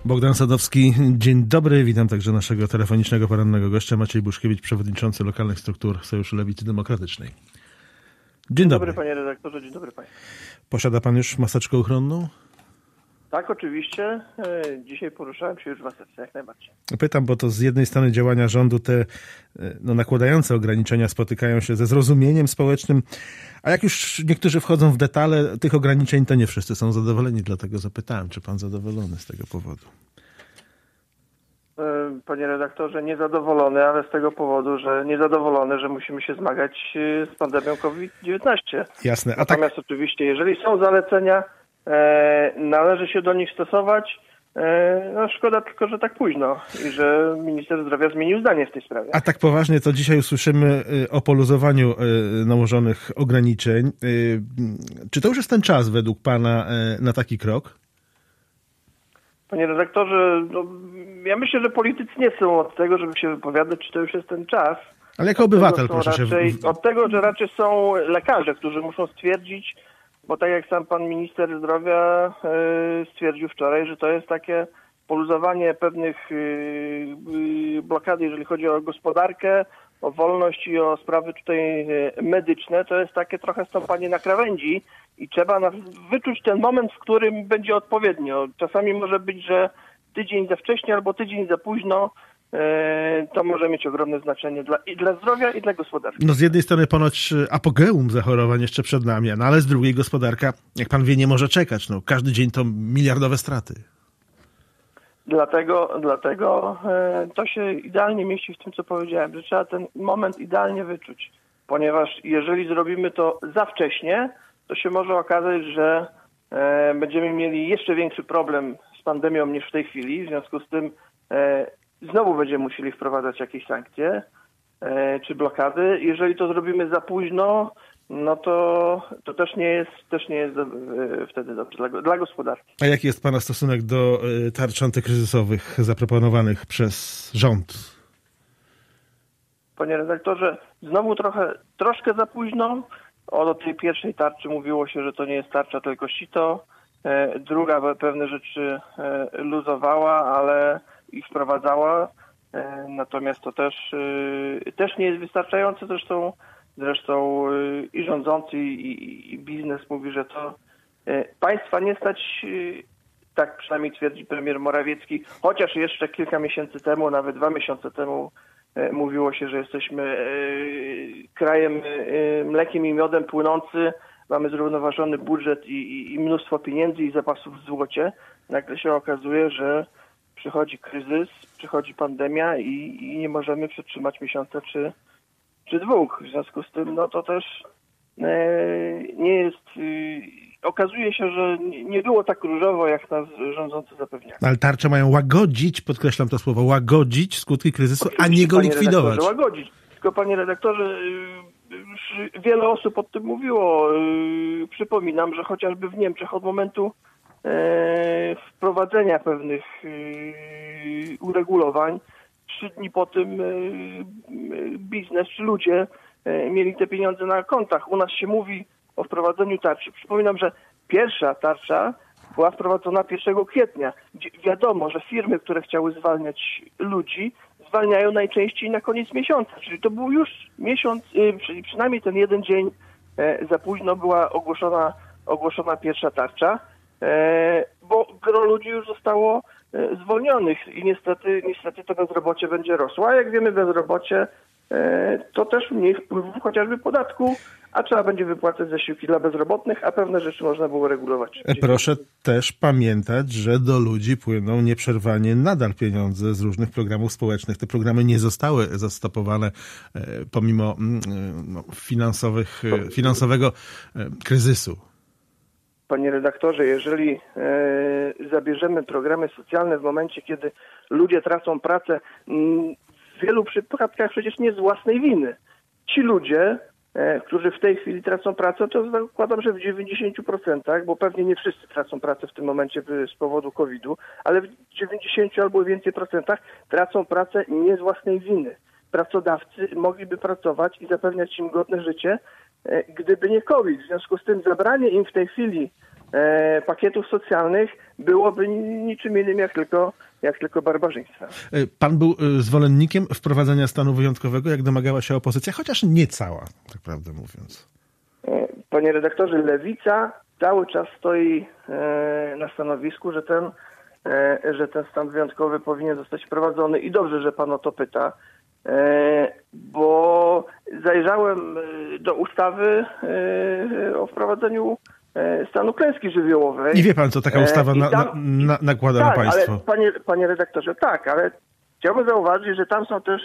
Bogdan Sadowski, dzień dobry. Witam także naszego telefonicznego porannego gościa, Maciej Buszkiewicz, przewodniczący lokalnych struktur Sojuszu Lewicy Demokratycznej. Dzień dobry, panie redaktorze, dzień dobry państwu. Posiada pan już maseczkę ochronną? Tak, oczywiście. Dzisiaj poruszałem się już w maseczce, jak najbardziej. Pytam, bo to z jednej strony działania rządu te nakładające ograniczenia spotykają się ze zrozumieniem społecznym, a jak już niektórzy wchodzą w detale tych ograniczeń, to nie wszyscy są zadowoleni, dlatego zapytałem, czy pan zadowolony z tego powodu? Panie redaktorze, niezadowolony, ale z tego powodu, że niezadowolony, że musimy się zmagać z pandemią COVID-19. Jasne. Natomiast oczywiście, jeżeli są zalecenia, należy się do nich stosować. No szkoda tylko, że tak późno i że minister zdrowia zmienił zdanie w tej sprawie. A tak poważnie, to dzisiaj usłyszymy o poluzowaniu nałożonych ograniczeń. Czy to już jest ten czas według pana na taki krok? Panie redaktorze, ja myślę, że politycy nie są od tego, żeby się wypowiadać, czy to już jest ten czas. Ale jako obywatel proszę się... Od tego, że raczej są lekarze, którzy muszą stwierdzić, bo tak jak sam pan minister zdrowia stwierdził wczoraj, że to jest takie poluzowanie pewnych blokad, jeżeli chodzi o gospodarkę, o wolność i o sprawy tutaj medyczne, to jest takie trochę stąpanie na krawędzi i trzeba wyczuć ten moment, w którym będzie odpowiednio. Czasami może być, że tydzień za wcześnie albo tydzień za późno. To może mieć ogromne znaczenie i dla zdrowia, i dla gospodarki. No z jednej strony ponoć apogeum zachorowań jeszcze przed nami, no ale z drugiej gospodarka, jak pan wie, nie może czekać. No, każdy dzień to miliardowe straty. Dlatego to się idealnie mieści w tym, co powiedziałem, że trzeba ten moment idealnie wyczuć. Ponieważ jeżeli zrobimy to za wcześnie, to się może okazać, że będziemy mieli jeszcze większy problem z pandemią niż w tej chwili. W związku z tym znowu będziemy musieli wprowadzać jakieś sankcje czy blokady. Jeżeli to zrobimy za późno, no to też nie jest wtedy dobrze dla gospodarki. A jaki jest pana stosunek do tarcz antykryzysowych zaproponowanych przez rząd? Panie redaktorze, znowu troszkę za późno. O tej pierwszej tarczy mówiło się, że to nie jest tarcza, tylko sito. Druga pewne rzeczy luzowała, ale ich wprowadzała. Natomiast to też nie jest wystarczające. Zresztą i rządzący, i biznes mówi, że to państwa nie stać, tak przynajmniej twierdzi premier Morawiecki, chociaż jeszcze kilka miesięcy temu, nawet 2 miesiące temu mówiło się, że jesteśmy krajem mlekiem i miodem płynący, mamy zrównoważony budżet i mnóstwo pieniędzy i zapasów w złocie. Nagle się okazuje, że przychodzi kryzys, przychodzi pandemia i nie możemy przetrzymać miesiąca czy 2. W związku z tym, no to też nie jest... Okazuje się, że nie było tak różowo, jak nas rządzący zapewniają. Ale tarcze mają łagodzić, podkreślam to słowo, łagodzić skutki kryzysu, a nie go likwidować. Łagodzić. Tylko panie redaktorze, już wiele osób o tym mówiło. Przypominam, że chociażby w Niemczech od momentu wprowadzenia pewnych uregulowań, 3 dni po tym biznes czy ludzie mieli te pieniądze na kontach. U nas się mówi o wprowadzeniu tarczy. Przypominam, że pierwsza tarcza była wprowadzona 1 kwietnia. Gdzie wiadomo, że firmy, które chciały zwalniać ludzi, zwalniają najczęściej na koniec miesiąca. Czyli to był już miesiąc, czyli przynajmniej ten jeden dzień za późno była ogłoszona pierwsza tarcza, bo gro ludzi już zostało zwolnionych i niestety to bezrobocie będzie rosło. A jak wiemy, bezrobocie to też mniej wpływów chociażby podatku, a trzeba będzie wypłacać zasiłki dla bezrobotnych, a pewne rzeczy można było regulować. Proszę też pamiętać, że do ludzi płyną nieprzerwanie nadal pieniądze z różnych programów społecznych. Te programy nie zostały zastopowane pomimo finansowego kryzysu. Panie redaktorze, jeżeli zabierzemy programy socjalne w momencie, kiedy ludzie tracą pracę, w wielu przypadkach przecież nie z własnej winy. Ci ludzie, którzy w tej chwili tracą pracę, to zakładam, że w 90%, bo pewnie nie wszyscy tracą pracę w tym momencie z powodu COVID-u, ale w 90 albo więcej procentach tracą pracę nie z własnej winy. Pracodawcy mogliby pracować i zapewniać im godne życie, gdyby nie COVID. W związku z tym zabranie im w tej chwili pakietów socjalnych byłoby niczym innym jak tylko barbarzyństwem. Pan był zwolennikiem wprowadzenia stanu wyjątkowego, jak domagała się opozycja, chociaż nie cała, tak prawdę mówiąc. Panie redaktorze, Lewica cały czas stoi na stanowisku, że ten stan wyjątkowy powinien zostać wprowadzony i dobrze, że pan o to pyta, bo zajrzałem do ustawy o wprowadzeniu stanu klęski żywiołowej. I wie pan, co taka ustawa nakłada tak, na państwo. Ale panie redaktorze, tak, ale chciałbym zauważyć, że tam są też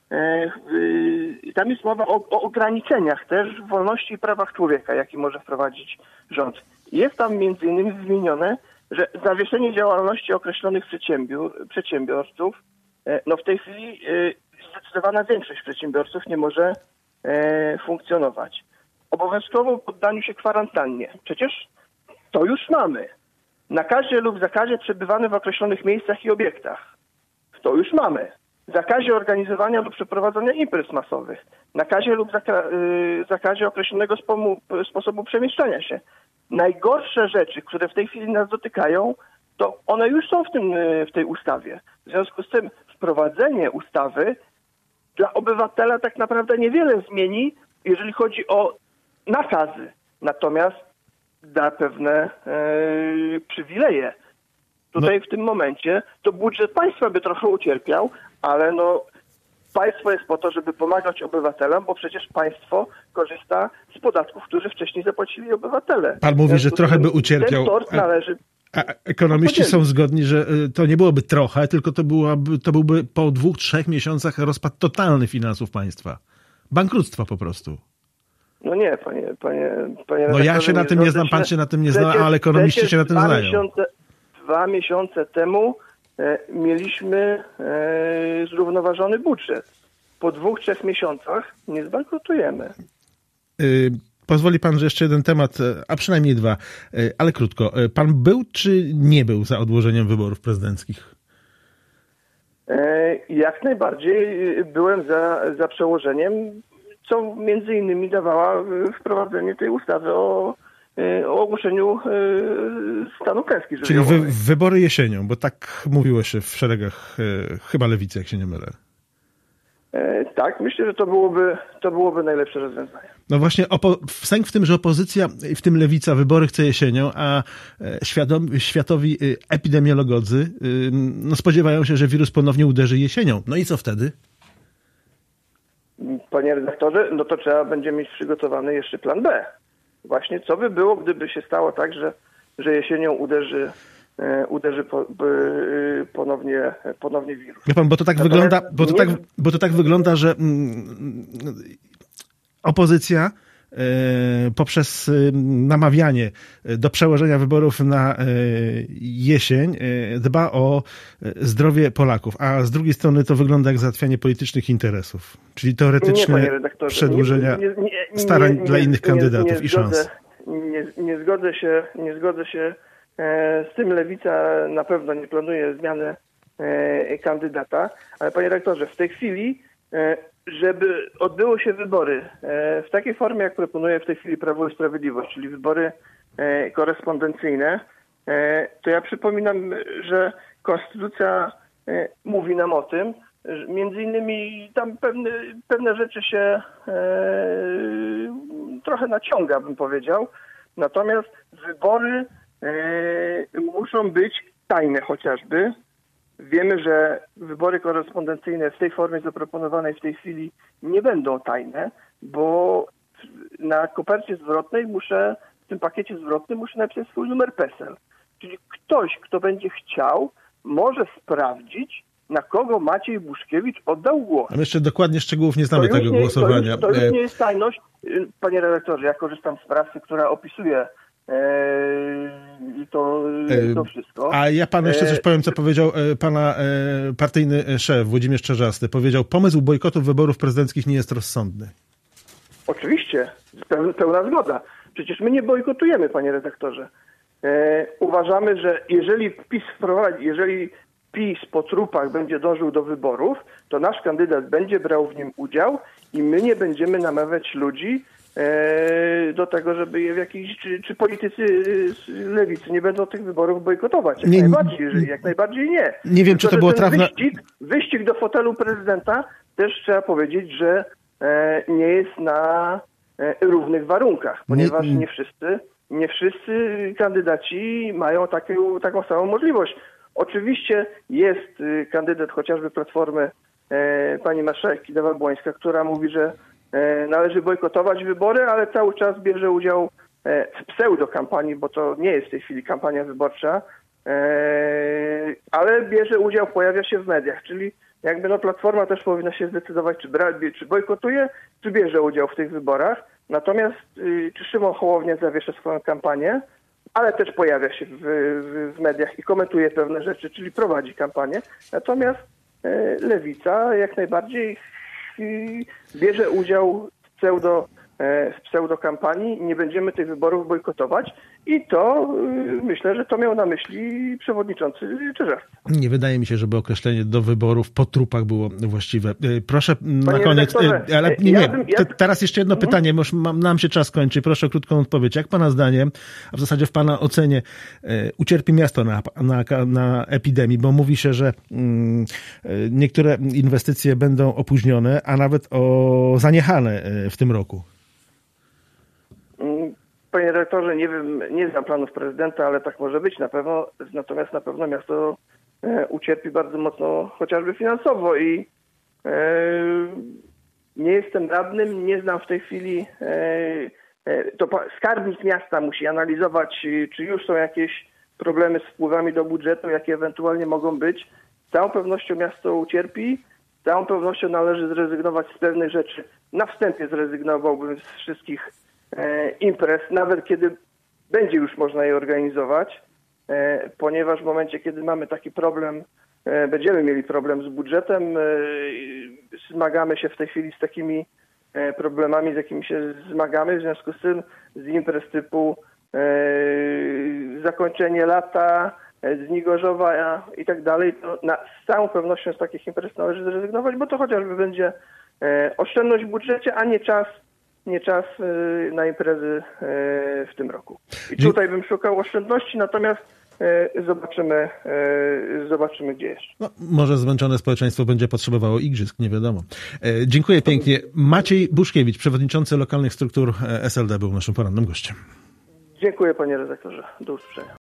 tam jest mowa o ograniczeniach też wolności i prawach człowieka, jaki może wprowadzić rząd. Jest tam między innymi wymienione, że zawieszenie działalności określonych przedsiębiorców, no w tej chwili zdecydowana większość przedsiębiorców nie może funkcjonować. Obowiązkowo poddaniu się kwarantannie. Przecież to już mamy. Nakazie lub zakazie przebywania w określonych miejscach i obiektach. To już mamy. Zakazie organizowania lub przeprowadzania imprez masowych. Nakazie lub zakazie określonego sposobu przemieszczania się. Najgorsze rzeczy, które w tej chwili nas dotykają, to one już są w tej ustawie. W związku z tym wprowadzenie ustawy dla obywatela tak naprawdę niewiele zmieni, jeżeli chodzi o nakazy. Natomiast da pewne przywileje. Tutaj w tym momencie to budżet państwa by trochę ucierpiał, ale państwo jest po to, żeby pomagać obywatelom, bo przecież państwo korzysta z podatków, które wcześniej zapłacili obywatele. Pan mówi, że trochę by ucierpiał. Ten tort należy... A ekonomiści są zgodni, że to nie byłoby trochę, tylko to byłby po 2-3 miesiącach rozpad totalny finansów państwa. Bankructwa po prostu. No nie, panie no ja się na tym nie znam, pan się na tym nie zna, ale ekonomiści się na tym znają. 2 miesiące temu mieliśmy zrównoważony budżet. Po 2-3 miesiącach nie zbankrutujemy. Pozwoli pan, że jeszcze jeden temat, a przynajmniej 2, ale krótko. Pan był czy nie był za odłożeniem wyborów prezydenckich? Jak najbardziej byłem za przełożeniem, co między innymi dawała wprowadzenie tej ustawy o ogłoszeniu stanu klęski żywiołowej. Czyli wybory jesienią, bo tak mówiło się w szeregach chyba Lewicy, jak się nie mylę. Tak, myślę, że to byłoby najlepsze rozwiązanie. No właśnie, sęk w tym, że opozycja, w tym Lewica, wybory chce jesienią, a światowi epidemiologodzy spodziewają się, że wirus ponownie uderzy jesienią. No i co wtedy? Panie redaktorze, no to trzeba będzie mieć przygotowany jeszcze plan B. Właśnie co by było, gdyby się stało tak, że jesienią uderzy ponownie wirus. Wie pan, bo to tak wygląda, bo to tak wygląda, że opozycja poprzez namawianie do przełożenia wyborów na jesień dba o zdrowie Polaków, a z drugiej strony to wygląda jak załatwianie politycznych interesów, czyli teoretyczne przedłużenia starań dla innych kandydatów i szans. Nie zgodzę się z tym. Lewica na pewno nie planuje zmiany kandydata, ale panie rektorze, w tej chwili żeby odbyły się wybory w takiej formie, jak proponuje w tej chwili Prawo i Sprawiedliwość, czyli wybory korespondencyjne, to ja przypominam, że Konstytucja mówi nam o tym, że między innymi tam pewne rzeczy się trochę naciąga, bym powiedział. Natomiast wybory muszą być tajne chociażby. Wiemy, że wybory korespondencyjne w tej formie zaproponowanej w tej chwili nie będą tajne, bo na kopercie zwrotnej w tym pakiecie zwrotnym muszę napisać swój numer PESEL. Czyli ktoś, kto będzie chciał, może sprawdzić, na kogo Maciej Buszkiewicz oddał głos. Ale jeszcze dokładnie szczegółów nie znamy tego głosowania. To już nie jest tajność. Panie redaktorze, ja korzystam z prasy, która opisuje to wszystko. A ja panu jeszcze coś powiem, co powiedział pana partyjny szef Włodzimierz Czarzasty. Powiedział, pomysł bojkotu wyborów prezydenckich nie jest rozsądny. Oczywiście, pełna zgoda. Przecież my nie bojkotujemy, panie redaktorze. Uważamy, że jeżeli PiS po trupach będzie dążył do wyborów, to nasz kandydat będzie brał w nim udział i my nie będziemy namawiać ludzi do tego, żeby je w jakiś, czy politycy lewicy nie będą tych wyborów bojkotować. Jak najbardziej nie. Nie wiem, czy to było trafne. Wyścig do fotelu prezydenta też trzeba powiedzieć, że nie jest na równych warunkach, ponieważ nie wszyscy kandydaci mają taką samą możliwość. Oczywiście jest kandydat chociażby Platformy, pani marszałek Kidawa-Błońska, która mówi, że należy bojkotować wybory, ale cały czas bierze udział w pseudokampanii, bo to nie jest w tej chwili kampania wyborcza, ale bierze udział, pojawia się w mediach, czyli jakby Platforma też powinna się zdecydować, czy bojkotuje, czy bierze udział w tych wyborach. Natomiast czy Szymon Hołownia zawiesza swoją kampanię, ale też pojawia się w mediach i komentuje pewne rzeczy, czyli prowadzi kampanię. Natomiast Lewica jak najbardziej bierze udział w pseudokampanii. Nie będziemy tych wyborów bojkotować i to myślę, że to miał na myśli przewodniczący Czerzasty. Nie wydaje mi się, żeby określenie do wyborów po trupach było właściwe. Proszę na koniec, ale teraz jeszcze jedno pytanie, bo nam się czas kończy. Proszę o krótką odpowiedź. Jak pana zdaniem, a w zasadzie w pana ocenie, ucierpi miasto na epidemii? Bo mówi się, że niektóre inwestycje będą opóźnione, a nawet zaniechane w tym roku. Panie redaktorze, nie wiem, nie znam planów prezydenta, ale tak może być na pewno. Natomiast na pewno miasto ucierpi bardzo mocno chociażby finansowo i nie jestem radnym, nie znam w tej chwili, to skarbnik miasta musi analizować, czy już są jakieś problemy z wpływami do budżetu, jakie ewentualnie mogą być. Z całą pewnością miasto ucierpi, z całą pewnością należy zrezygnować z pewnych rzeczy. Na wstępie zrezygnowałbym z wszystkich imprez, nawet kiedy będzie już można je organizować, ponieważ w momencie, kiedy mamy taki problem, będziemy mieli problem z budżetem, zmagamy się w tej chwili z takimi problemami, z jakimi się zmagamy, w związku z tym z imprez typu zakończenie lata, Dni Gorzowa i tak dalej, to z całą pewnością z takich imprez należy zrezygnować, bo to chociażby będzie oszczędność w budżecie, a nie czas na imprezy w tym roku. I tutaj bym szukał oszczędności, natomiast zobaczymy gdzie jeszcze. No, może zmęczone społeczeństwo będzie potrzebowało igrzysk, nie wiadomo. Dziękuję pięknie. Maciej Buszkiewicz, przewodniczący lokalnych struktur SLD, był naszym porannym gościem. Dziękuję panie redaktorze. Do usłyszenia.